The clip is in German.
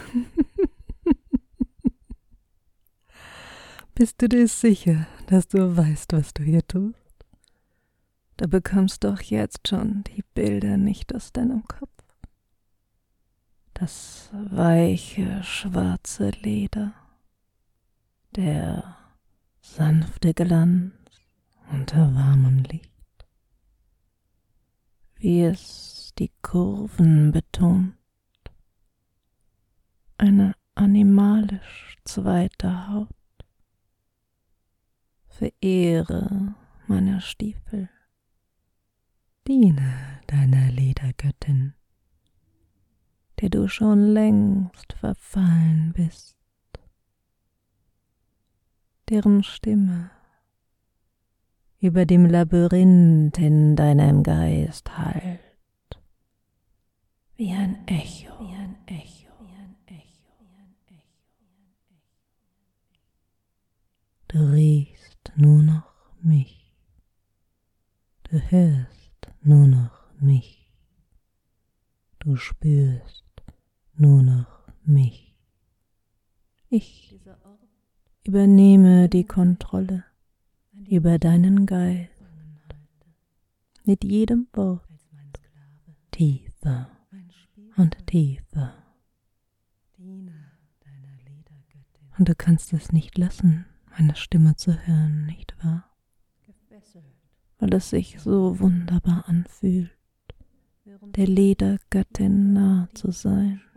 Bist du dir sicher, dass du weißt, was du hier tust? Du bekommst doch jetzt schon die Bilder nicht aus deinem Kopf. Das weiche, schwarze Leder, der sanfte Glanz unter warmem Licht, wie es die Kurven betont, eine animalisch zweite Haut. Verehre meine Stiefel, diene deiner Ledergöttin, der du schon längst verfallen bist, deren Stimme über dem Labyrinth in deinem Geist hallt, wie ein Echo, wie ein Echo, wie ein Echo, wie ein Echo. Du riechst nur noch mich, du hörst nur noch mich, du spürst nur noch mich. Ich übernehme die Kontrolle über deinen Geist mit jedem Wort tiefer und tiefer. Und du kannst es nicht lassen, meine Stimme zu hören, nicht wahr? Weil es sich so wunderbar anfühlt, der Ledergöttin nah zu sein.